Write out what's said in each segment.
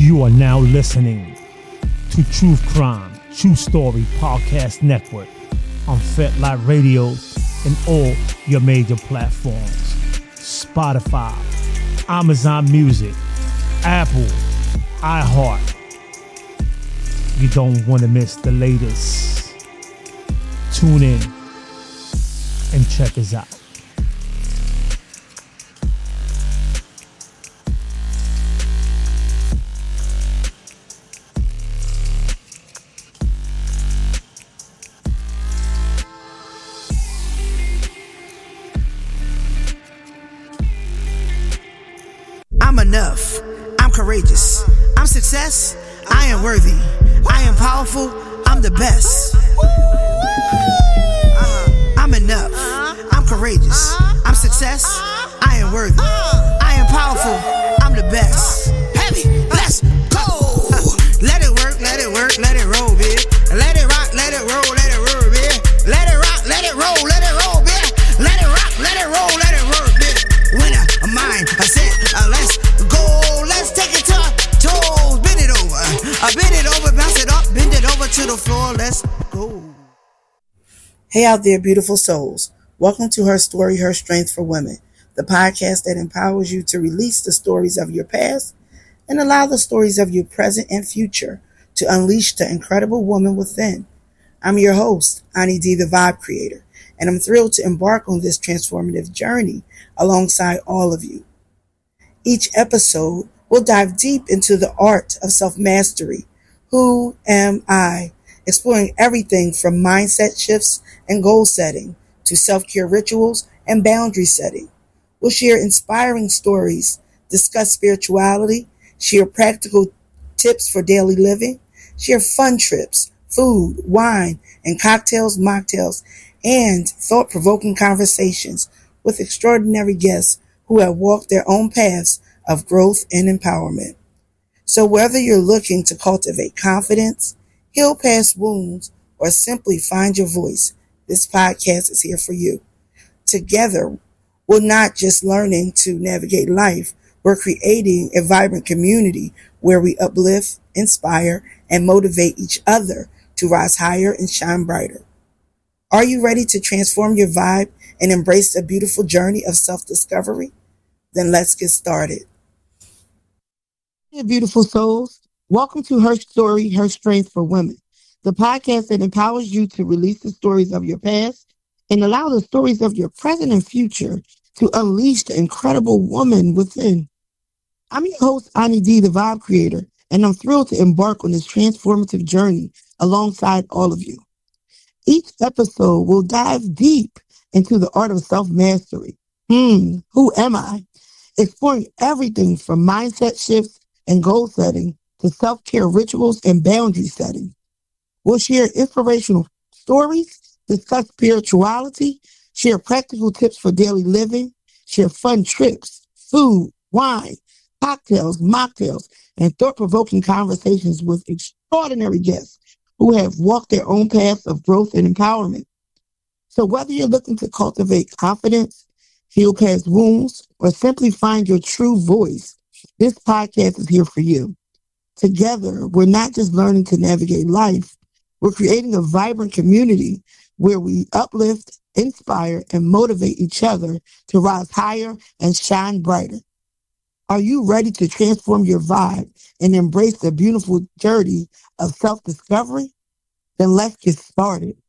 You are now listening to Truth Crime, True Story Podcast Network on FetLife Radio and all your major platforms. Spotify, Amazon Music, Apple, iHeart. You don't want to miss the latest. Tune in and check us out. I'm enough. I'm courageous. I'm success. I am worthy. I am powerful. I'm the best. I'm enough. I'm courageous. I'm success. I am worthy. I am powerful. I'm the best. Heavy. Let's go. Let it work. Let it work. Let it roll, bitch. Let it rock. Let it roll. Let it roll, bitch. Let it rock. Let it roll. Let it roll, bitch. Let it rock. Let it roll. Let it roll, bitch. Winner, a mind, a set, let's go. Let's take it to our toes. Bend it over. Bend it over. Bounce it up. Bend it over to the floor. Let's go. Hey out there, beautiful souls. Welcome to Her Story, Her Strength for Women, the podcast that empowers you to release the stories of your past and allow the stories of your present and future to unleash the incredible woman within. I'm your host, Ani D, the Vibe Creator, and I'm thrilled to embark on this transformative journey alongside all of you. Each episode will dive deep into the art of self-mastery. Who am I? Exploring everything from mindset shifts and goal setting to self-care rituals and boundary setting. We'll share inspiring stories, discuss spirituality, share practical tips for daily living, share fun trips, food, wine, and cocktails, mocktails, and thought-provoking conversations with extraordinary guests who have walked their own paths of growth and empowerment. So whether you're looking to cultivate confidence, heal past wounds, or simply find your voice, this podcast is here for you. Together, we're not just learning to navigate life, we're creating a vibrant community where we uplift, inspire, and motivate each other to rise higher and shine brighter. Are you ready to transform your vibe and embrace the beautiful journey of self-discovery? Then let's get started. Hey, beautiful souls. Welcome to Her Story, Her Strength for Women, the podcast that empowers you to release the stories of your past and allow the stories of your present and future to unleash the incredible woman within. I'm your host, Ani D, the Vibe Creator, and I'm thrilled to embark on this transformative journey alongside all of you. Each episode will dive deep into the art of self-mastery. Who am I? Exploring everything from mindset shifts and goal setting to self-care rituals and boundary setting. We'll share inspirational stories, discuss spirituality, share practical tips for daily living, share fun trips, food, wine, cocktails, mocktails, and thought-provoking conversations with extraordinary guests who have walked their own paths of growth and empowerment. So whether you're looking to cultivate confidence, heal past wounds, or simply find your true voice, this podcast is here for you. Together, we're not just learning to navigate life, we're creating a vibrant community where we uplift, inspire, and motivate each other to rise higher and shine brighter. Are you ready to transform your vibe and embrace the beautiful journey of self-discovery? Then let's get started.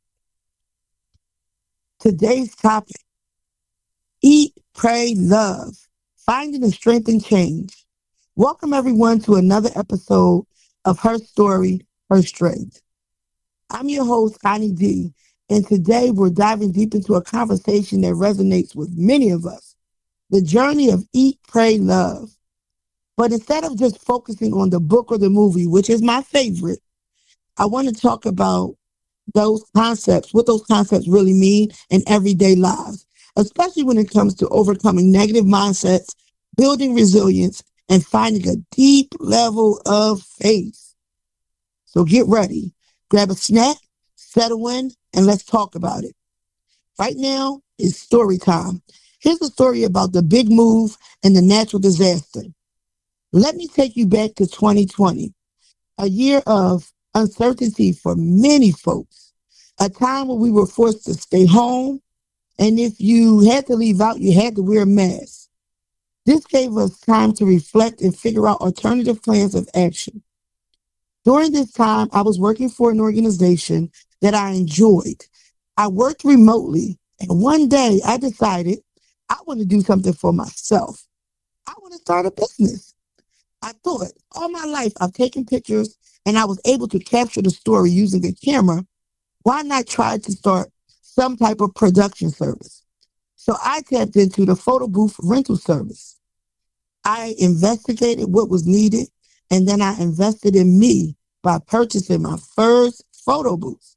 Today's topic, Eat, Pray, Love, Finding the Strength and Change. Welcome everyone to another episode of Her Story, Her Strength. I'm your host, Ani D, and today we're diving deep into a conversation that resonates with many of us, the journey of Eat, Pray, Love. But instead of just focusing on the book or the movie, which is my favorite, I want to talk about those concepts, what those concepts really mean in everyday lives, especially when it comes to overcoming negative mindsets, building resilience, and finding a deep level of faith. So get ready, grab a snack, settle in, and let's talk about it. Right now is story time. Here's a story about the big move and the natural disaster. Let me take you back to 2020, a year of uncertainty for many folks, a time when we were forced to stay home, and if you had to leave out, you had to wear a mask. This gave us time to reflect and figure out alternative plans of action. During this time, I was working for an organization that I enjoyed. I worked remotely, and one day I decided I want to do something for myself. I want to start a business. I thought all my life I've taken pictures and I was able to capture the story using a camera. Why not try to start some type of production service? So I tapped into the photo booth rental service. I investigated what was needed, and then I invested in me by purchasing my first photo booth.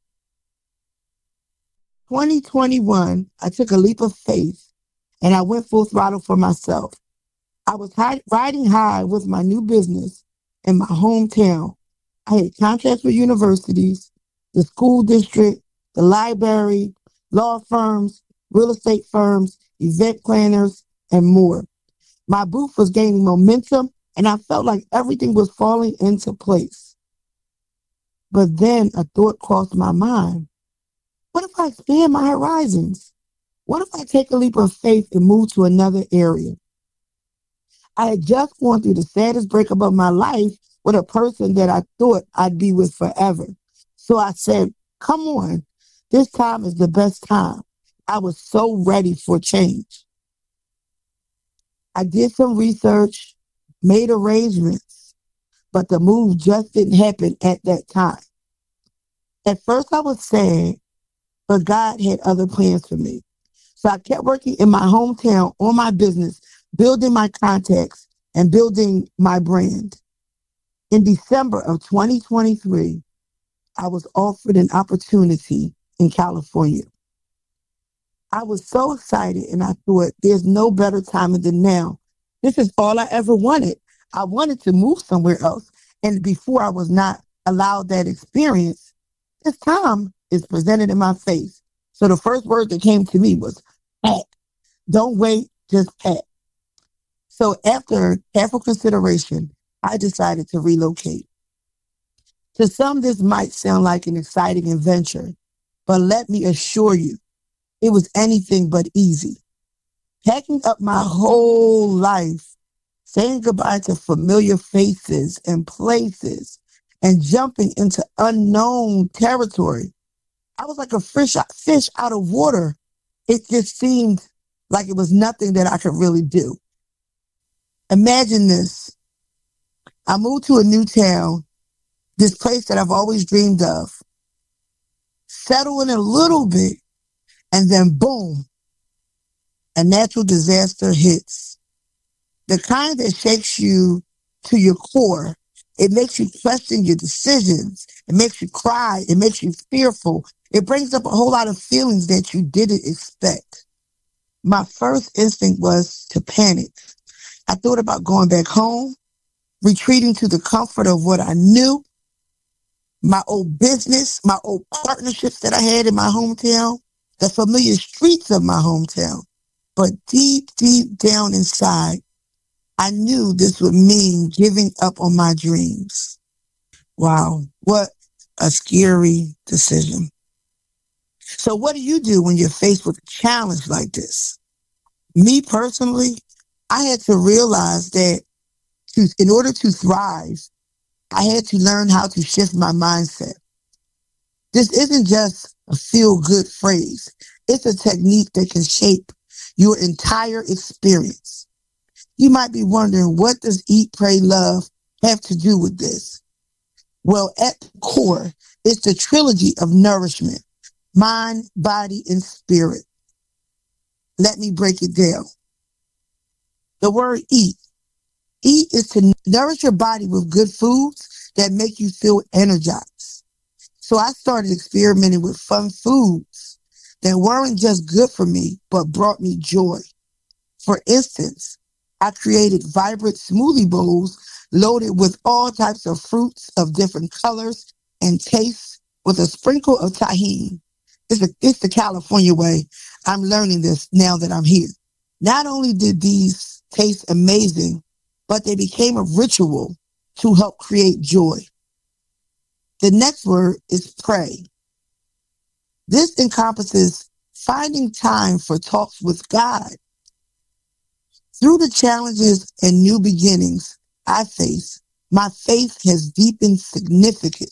2021, I took a leap of faith and I went full throttle for myself. I was riding high with my new business in my hometown. I had contracts with universities, the school district, the library, law firms, real estate firms, event planners, and more. My booth was gaining momentum, and I felt like everything was falling into place. But then a thought crossed my mind. What if I expand my horizons? What if I take a leap of faith and move to another area? I had just gone through the saddest breakup of my life with a person that I thought I'd be with forever. So I said, come on, this time is the best time. I was so ready for change. I did some research, made arrangements, but the move just didn't happen at that time. At first I was sad, but God had other plans for me. So I kept working in my hometown on my business, building my contacts and building my brand. In December of 2023, I was offered an opportunity in California. I was so excited and I thought there's no better time than now. This is all I ever wanted. I wanted to move somewhere else. And before I was not allowed that experience, this time is presented in my face. So the first word that came to me was pack. Don't wait, just pack. So after careful consideration, I decided to relocate. To some, this might sound like an exciting adventure, but let me assure you, it was anything but easy. Packing up my whole life, saying goodbye to familiar faces and places, and jumping into unknown territory. I was like a fish out of water. It just seemed like it was nothing that I could really do. Imagine this. I moved to a new town, this place that I've always dreamed of, settle in a little bit, and then boom, a natural disaster hits. The kind that shakes you to your core. It makes you question your decisions. It makes you cry. It makes you fearful. It brings up a whole lot of feelings that you didn't expect. My first instinct was to panic. I thought about going back home, retreating to the comfort of what I knew, my old business, my old partnerships that I had in my hometown, the familiar streets of my hometown. But deep, deep down inside, I knew this would mean giving up on my dreams. Wow, what a scary decision. So what do you do when you're faced with a challenge like this? Me personally, I had to realize that in order to thrive, I had to learn how to shift my mindset. This isn't just a feel-good phrase. It's a technique that can shape your entire experience. You might be wondering, what does Eat, Pray, Love have to do with this? Well, at the core, it's the trilogy of nourishment, mind, body, and spirit. Let me break it down. The word eat. Eat is to nourish your body with good foods that make you feel energized. So I started experimenting with fun foods that weren't just good for me, but brought me joy. For instance, I created vibrant smoothie bowls loaded with all types of fruits of different colors and tastes with a sprinkle of tahini. It's the California way. I'm learning this now that I'm here. Not only did these taste amazing, but they became a ritual to help create joy. The next word is pray. This encompasses finding time for talks with God. Through the challenges and new beginnings I face, my faith has deepened significantly.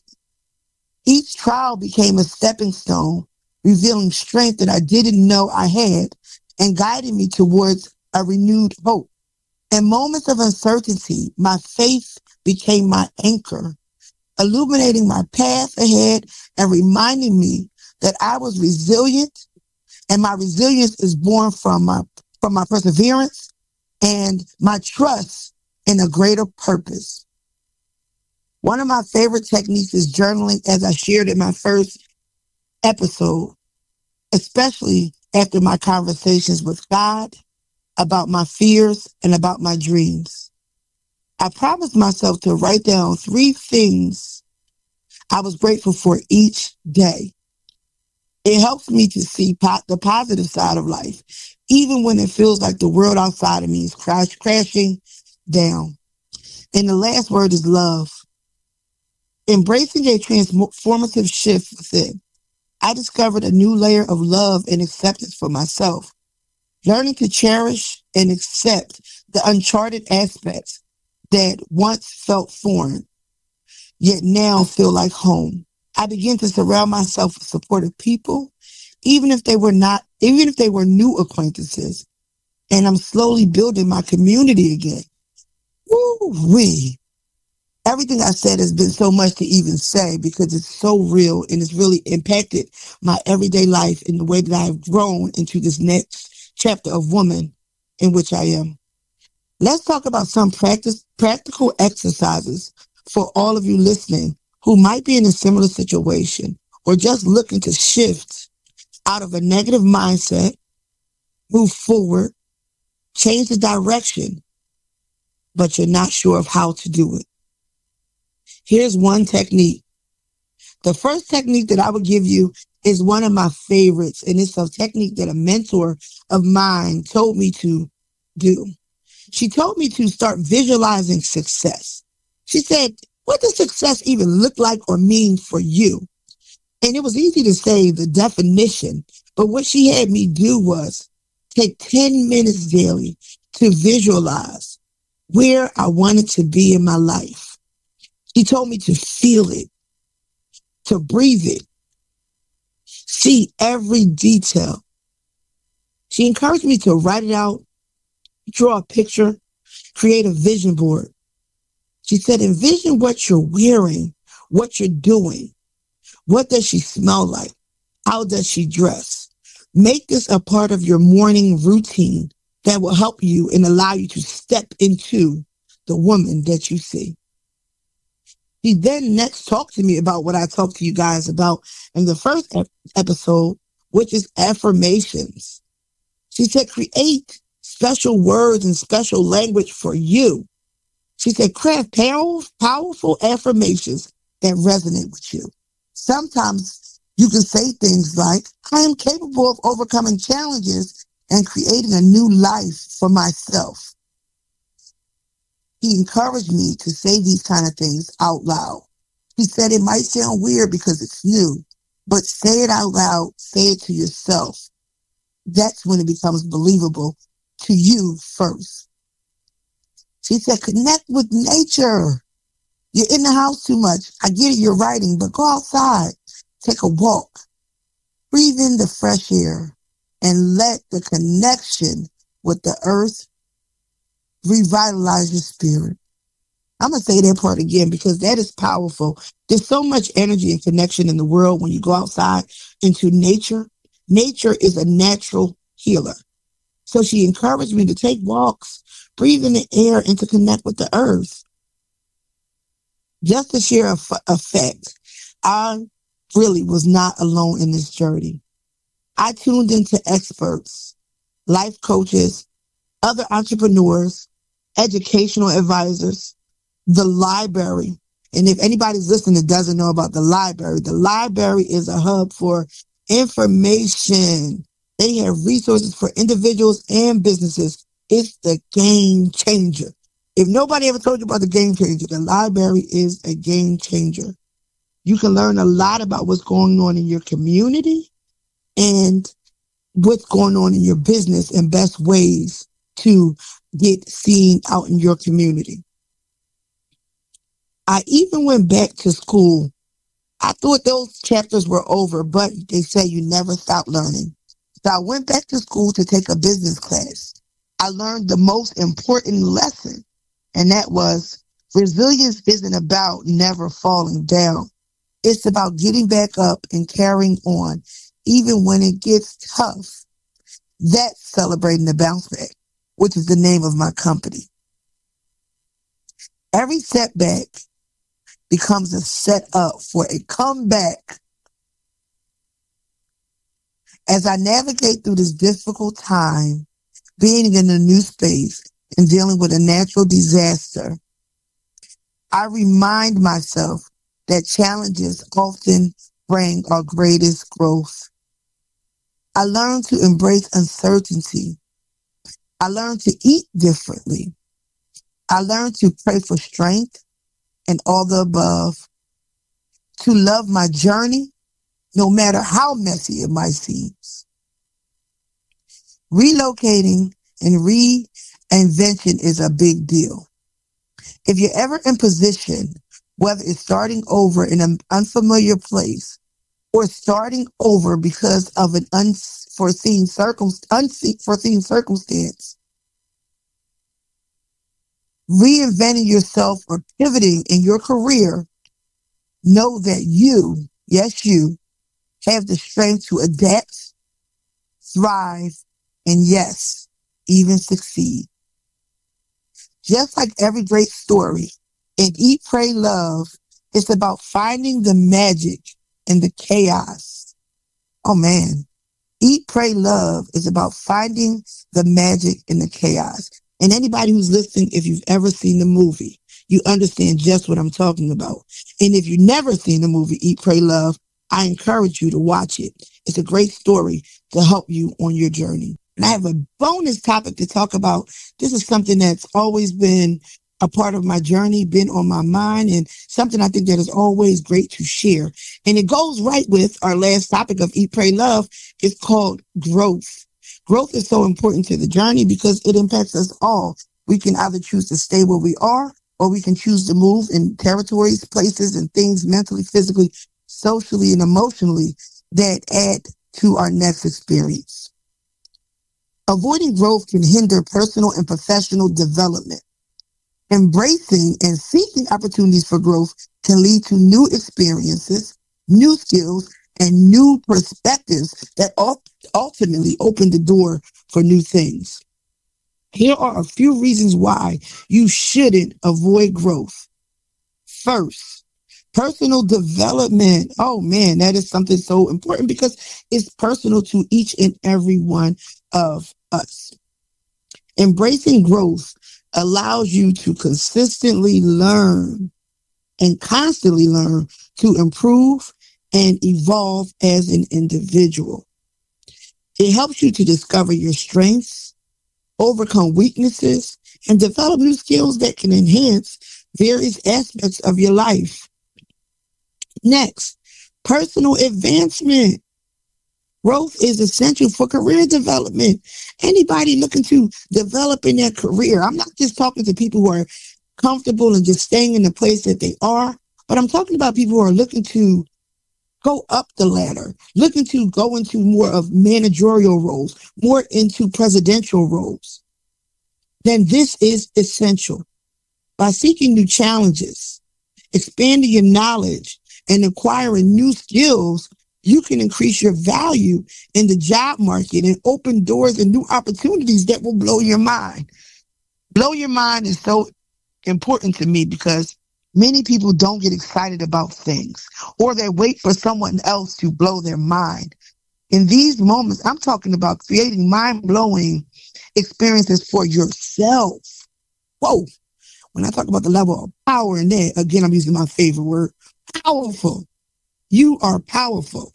Each trial became a stepping stone, revealing strength that I didn't know I had and guiding me towards a renewed hope. In moments of uncertainty, my faith became my anchor, illuminating my path ahead and reminding me that I was resilient, and my resilience is born from my perseverance and my trust in a greater purpose. One of my favorite techniques is journaling, as I shared in my first episode, especially after my conversations with God about my fears and about my dreams. I promised myself to write down 3 things I was grateful for each day. It helps me to see the positive side of life, even when it feels like the world outside of me is crashing down. And the last word is love. Embracing a transformative shift within, I discovered a new layer of love and acceptance for myself, learning to cherish and accept the uncharted aspects that once felt foreign, yet now feel like home. I began to surround myself with supportive people, even if they were new acquaintances, and I'm slowly building my community again. Woo-wee. Everything I said has been so much to even say because it's so real and it's really impacted my everyday life in the way that I've grown into this next chapter of woman in which I am. Let's talk about some practical exercises for all of you listening who might be in a similar situation or just looking to shift out of a negative mindset, move forward, change the direction, but you're not sure of how to do it. Here's one technique. The first technique that I would give you is one of my favorites, and it's a technique that a mentor of mine told me to do. She told me to start visualizing success. She said, what does success even look like or mean for you? And it was easy to say the definition, but what she had me do was take 10 minutes daily to visualize where I wanted to be in my life. She told me to feel it, to breathe it, see every detail. She encouraged me to write it out, draw a picture, create a vision board. She said, envision what you're wearing, what you're doing. What does she smell like? How does she dress? Make this a part of your morning routine that will help you and allow you to step into the woman that you see. She then next talked to me about what I talked to you guys about in the first episode, which is affirmations. She said, create special words and special language for you. She said, craft powerful affirmations that resonate with you. Sometimes you can say things like, I am capable of overcoming challenges and creating a new life for myself. He encouraged me to say these kind of things out loud. He said it might sound weird because it's new, but say it out loud, say it to yourself. That's when it becomes believable to you first. She said, connect with nature. You're in the house too much. I get it, you're writing, but go outside, take a walk, breathe in the fresh air, and let the connection with the earth revitalize your spirit. I'm going to say that part again because that is powerful. There's so much energy and connection in the world when you go outside into nature. Nature is a natural healer. So she encouraged me to take walks, breathe in the air, and to connect with the earth. Just to share a fact, I really was not alone in this journey. I tuned into experts, life coaches, other entrepreneurs, educational advisors, the library. And if anybody's listening that doesn't know about the library is a hub for information. They have resources for individuals and businesses. It's the game changer. If nobody ever told you about the game changer, the library is a game changer. You can learn a lot about what's going on in your community and what's going on in your business and best ways to get seen out in your community. I even went back to school. I thought those chapters were over, but they say you never stop learning. So I went back to school to take a business class. I learned the most important lesson, and that was resilience isn't about never falling down. It's about getting back up and carrying on, even when it gets tough. That's celebrating the bounce back, which is the name of my company. Every setback becomes a setup for a comeback. As I navigate through this difficult time, being in a new space and dealing with a natural disaster, I remind myself that challenges often bring our greatest growth. I learn to embrace uncertainty. I learn to eat differently. I learn to pray for strength and all the above, to love my journey, no matter how messy it might seem. Relocating and reinvention is a big deal. If you're ever in position, whether it's starting over in an unfamiliar place or starting over because of an unforeseen circumstance, reinventing yourself or pivoting in your career, know that you, yes, you, have the strength to adapt, thrive, and yes, even succeed. Just like every great story, in Eat, Pray, Love, it's about finding the magic in the chaos. Oh man, Eat, Pray, Love is about finding the magic in the chaos. And anybody who's listening, if you've ever seen the movie, you understand just what I'm talking about. And if you've never seen the movie Eat, Pray, Love, I encourage you to watch it. It's a great story to help you on your journey. And I have a bonus topic to talk about. This is something that's always been a part of my journey, been on my mind, and something I think that is always great to share. And it goes right with our last topic of Eat, Pray, Love. It's called growth. Growth is so important to the journey because it impacts us all. We can either choose to stay where we are, or we can choose to move in territories, places, and things mentally, physically, socially, and emotionally that add to our next experience. Avoiding growth can hinder personal and professional development. Embracing and seeking opportunities for growth can lead to new experiences, new skills, and new perspectives that ultimately open the door for new things. Here are a few reasons why you shouldn't avoid growth. First, personal development. Oh man, that is something so important because it's personal to each and every one of us. Embracing growth allows you to consistently learn and constantly learn to improve and evolve as an individual. It helps you to discover your strengths, overcome weaknesses, and develop new skills that can enhance various aspects of your life. Next, personal advancement. Growth is essential for career development. Anybody looking to develop in their career, I'm not just talking to people who are comfortable and just staying in the place that they are, but I'm talking about people who are looking to go up the ladder, looking to go into more of managerial roles, more into presidential roles. Then this is essential. By seeking new challenges, expanding your knowledge, and acquiring new skills, you can increase your value in the job market and open doors and new opportunities that will blow your mind. Blow your mind is so important to me because many people don't get excited about things, or they wait for someone else to blow their mind. In these moments, I'm talking about creating mind-blowing experiences for yourself. Whoa. When I talk about the level of power in there, again, I'm using my favorite word, powerful. You are powerful.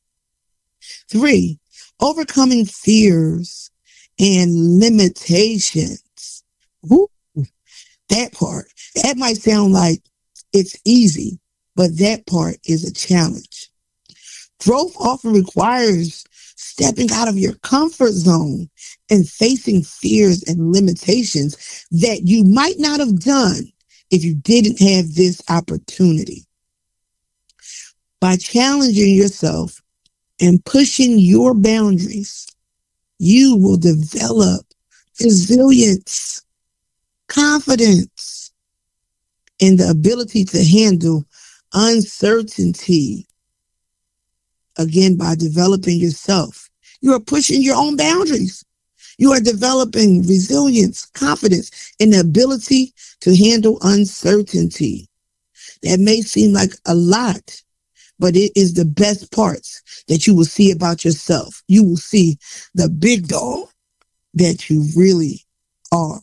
3, overcoming fears and limitations. Woo. That part. That might sound like it's easy, but that part is a challenge. Growth often requires stepping out of your comfort zone and facing fears and limitations that you might not have done if you didn't have this opportunity. By challenging yourself and pushing your boundaries, you will develop resilience, confidence, and the ability to handle uncertainty. Again, by developing yourself, you are pushing your own boundaries. You are developing resilience, confidence, and the ability to handle uncertainty. That may seem like a lot, but it is the best parts that you will see about yourself. You will see the big dog that you really are.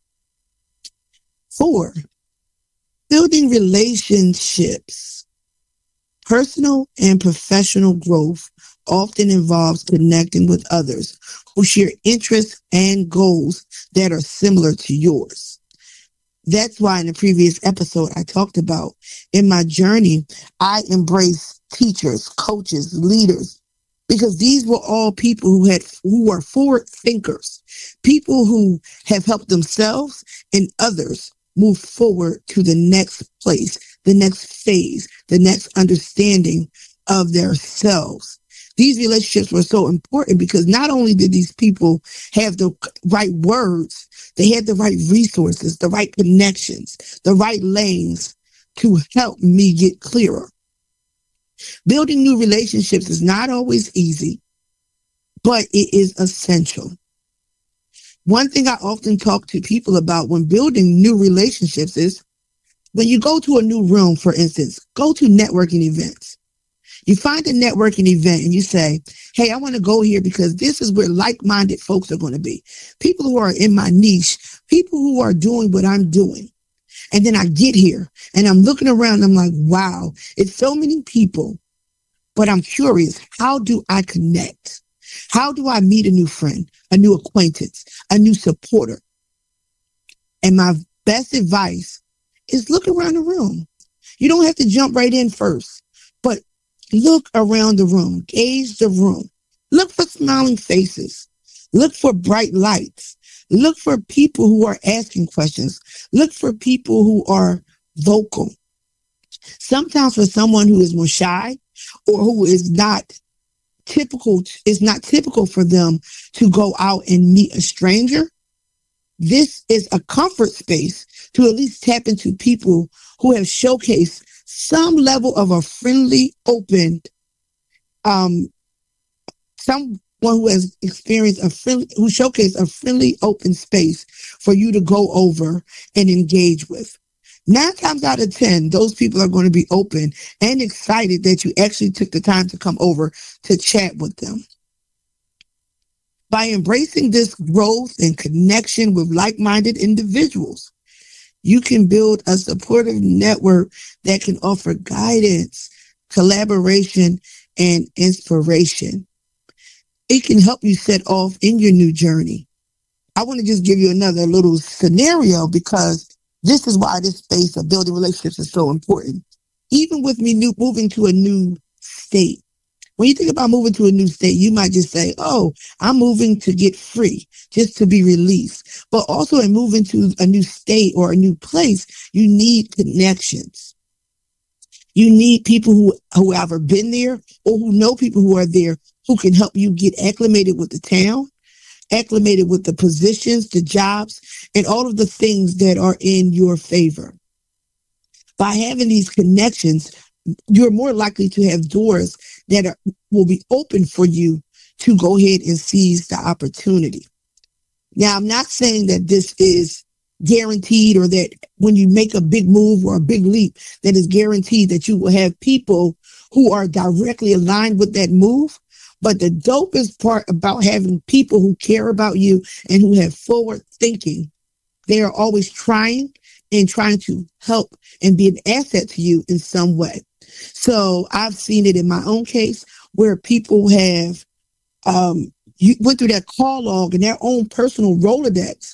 4, building relationships. Personal and professional growth often involves connecting with others who share interests and goals that are similar to yours. That's why in the previous episode I talked about in my journey, I embraced teachers, coaches, leaders, because these were all people who are forward thinkers, people who have helped themselves and others move forward to the next place, the next phase, the next understanding of their selves. These relationships were so important because not only did these people have the right words, they had the right resources, the right connections, the right lanes to help me get clearer. Building new relationships is not always easy, but it is essential. One thing I often talk to people about when building new relationships is when you go to a new room, for instance, go to networking events. You find a networking event and you say, hey, I want to go here because this is where like-minded folks are going to be. People who are in my niche, people who are doing what I'm doing. And then I get here and I'm looking around and I'm like, wow, it's so many people, but I'm curious, how do I connect? How do I meet a new friend, a new acquaintance, a new supporter? And my best advice is look around the room. You don't have to jump right in first, but look around the room, gauge the room, look for smiling faces, look for bright lights, look for people who are asking questions, look for people who are vocal. Sometimes for someone who is more shy or who is not typical, it's not typical for them to go out and meet a stranger. This is a comfort space to at least tap into people who have showcased some level of a friendly, open, someone who has experienced who showcased a friendly, open space for you to go over and engage with. 9 times out of 10, those people are going to be open and excited that you actually took the time to come over to chat with them. By embracing this growth and connection with like-minded individuals, you can build a supportive network that can offer guidance, collaboration, and inspiration. It can help you set off in your new journey. I want to just give you another little scenario because this is why this space of building relationships is so important. Even with me moving to a new state. When you think about moving to a new state, you might just say, oh, I'm moving to get free, just to be released. But also in moving to a new state or a new place, you need connections. You need people who have ever been there or who know people who are there who can help you get acclimated with the town, acclimated with the positions, the jobs, and all of the things that are in your favor. By having these connections, you're more likely to have doors that will be open for you to go ahead and seize the opportunity. Now, I'm not saying that this is guaranteed or that when you make a big move or a big leap, that is guaranteed that you will have people who are directly aligned with that move. But the dopest part about having people who care about you and who have forward thinking, they are always trying to help and be an asset to you in some way. So I've seen it in my own case where people have went through that call log and their own personal Rolodex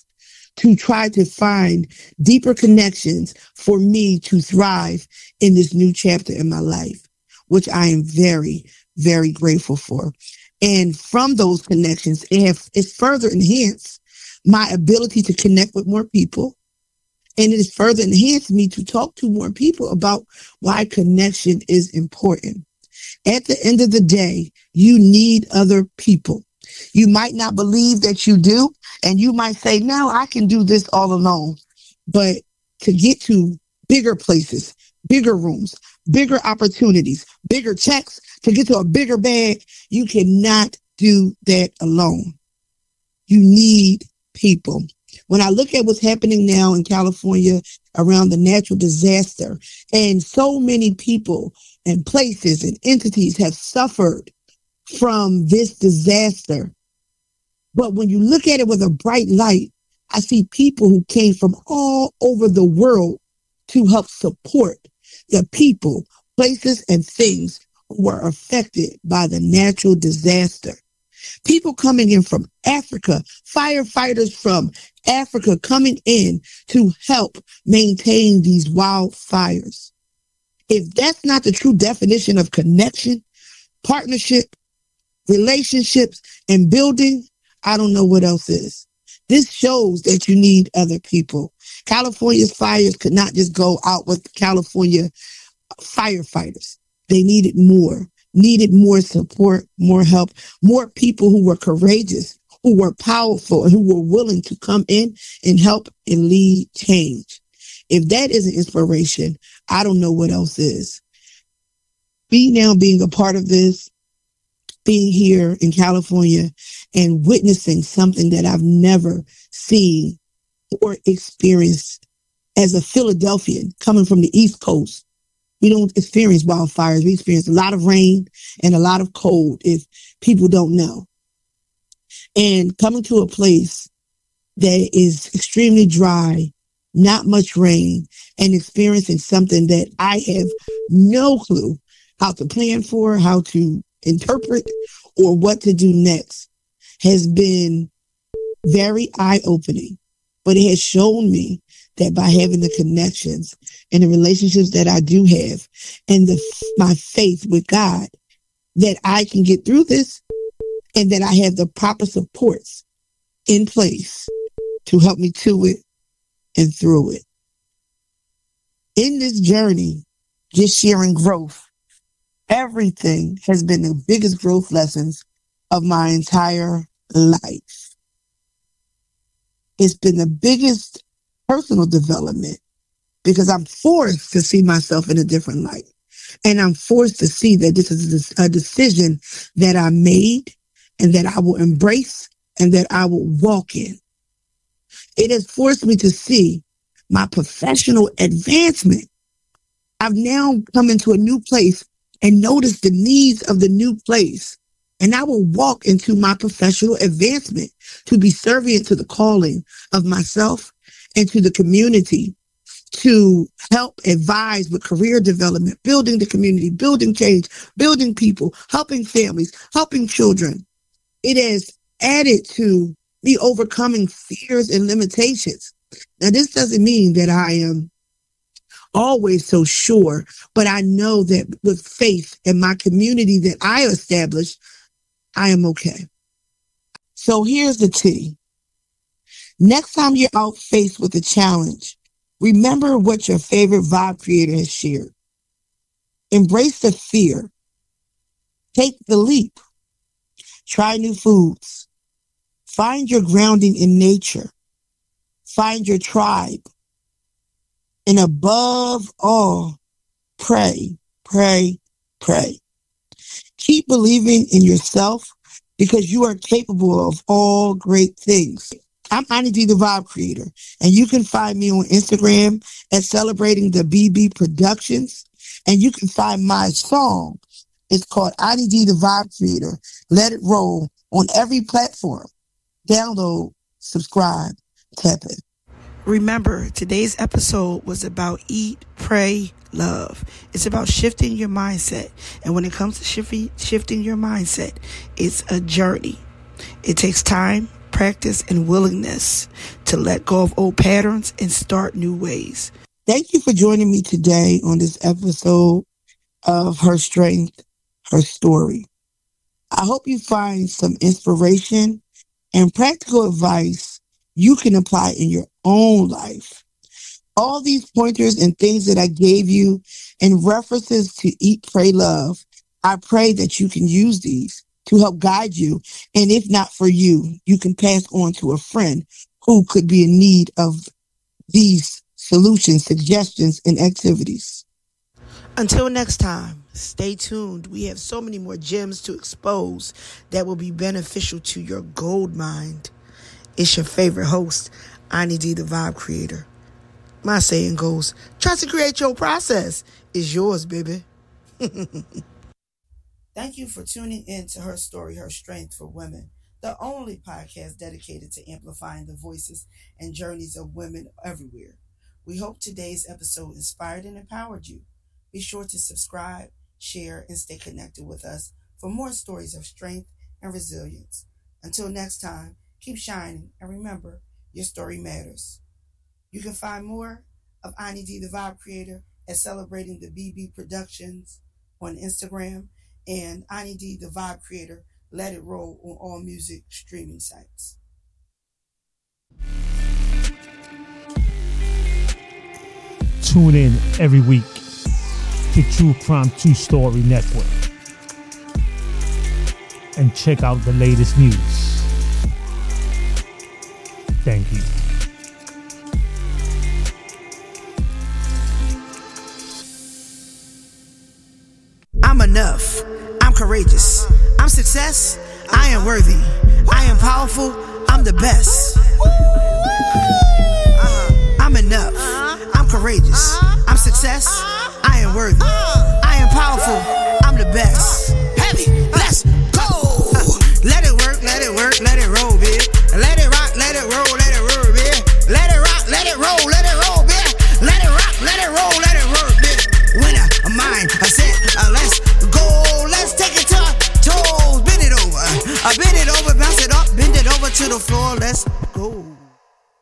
to try to find deeper connections for me to thrive in this new chapter in my life, which I am very, very grateful for. And from those connections, it's further enhanced my ability to connect with more people. And it has further enhanced me to talk to more people about why connection is important. At the end of the day, you need other people. You might not believe that you do, and you might say, no, I can do this all alone. But to get to bigger places, bigger rooms, bigger opportunities, bigger checks, to get to a bigger bag, you cannot do that alone. You need people. When I look at what's happening now in California around the natural disaster, and so many people and places and entities have suffered from this disaster. But when you look at it with a bright light, I see people who came from all over the world to help support the people, places, and things who were affected by the natural disaster. People coming in from Africa, firefighters from Africa coming in to help maintain these wildfires. If that's not the true definition of connection, partnership, relationships, and building, I don't know what else is. This shows that you need other people. California's fires could not just go out with California firefighters. They needed more support, more help, more people who were courageous, who were powerful, and who were willing to come in and help and lead change. If that isn't inspiration, I don't know what else is. Being a part of this, being here in California and witnessing something that I've never seen or experienced as a Philadelphian coming from the East Coast. We don't experience wildfires. We experience a lot of rain and a lot of cold, if people don't know. And coming to a place that is extremely dry, not much rain, and experiencing something that I have no clue how to plan for, how to interpret, or what to do next has been very eye-opening. But it has shown me that by having the connections and the relationships that I do have and my faith with God, that I can get through this and that I have the proper supports in place to help me to it and through it. In this journey, just sharing growth, everything has been the biggest growth lessons of my entire life. It's been the biggest personal development because I'm forced to see myself in a different light. And I'm forced to see that this is a decision that I made and that I will embrace and that I will walk in. It has forced me to see my professional advancement. I've now come into a new place and noticed the needs of the new place. And I will walk into my professional advancement to be servient to the calling of myself and to the community, to help advise with career development, building the community, building change, building people, helping families, helping children. It has added to me overcoming fears and limitations. Now, this doesn't mean that I am always so sure, but I know that with faith and my community that I established, I am okay. So here's the tea. Next time you're out faced with a challenge, remember what your favorite vibe creator has shared. Embrace the fear. Take the leap. Try new foods. Find your grounding in nature. Find your tribe. And above all, pray, pray, pray. Keep believing in yourself because you are capable of all great things. I'm Ani D, the Vibe Creator, and you can find me on Instagram at Celebrating the BB Productions, and you can find my song. It's called Ani D, the Vibe Creator. Let it roll on every platform. Download, subscribe, tap it. Remember, today's episode was about eat, pray, love. It's about shifting your mindset. And when it comes to shifting your mindset, it's a journey. It takes time, practice and willingness to let go of old patterns and start new ways. Thank you for joining me today on this episode of Her Strength, Her Story. I hope you find some inspiration and practical advice you can apply in your own life. All these pointers and things that I gave you in references to Eat, Pray, Love, I pray that you can use these to help guide you. And if not for you, you can pass on to a friend who could be in need of these solutions, suggestions, and activities. Until next time, stay tuned. We have so many more gems to expose that will be beneficial to your gold mind. It's your favorite host, Ani D, the Vibe Creator. My saying goes, trust to create your process. It's yours, baby. Thank you for tuning in to Her Story, Her Strength for Women, the only podcast dedicated to amplifying the voices and journeys of women everywhere. We hope today's episode inspired and empowered you. Be sure to subscribe, share, and stay connected with us for more stories of strength and resilience. Until next time, keep shining, and remember, your story matters. You can find more of Ani D, the Vibe Creator, at Celebrating the BB Productions on Instagram, and Ani D, the Vibe Creator, Let It Roll on all music streaming sites. Tune in every week to True Crime True Story Network and check out the latest news. Thank you. I'm enough. I'm courageous. I'm success. I am worthy. I am powerful. I'm the best. I'm enough. I'm courageous. I'm success. I am worthy. I am powerful. I'm the best.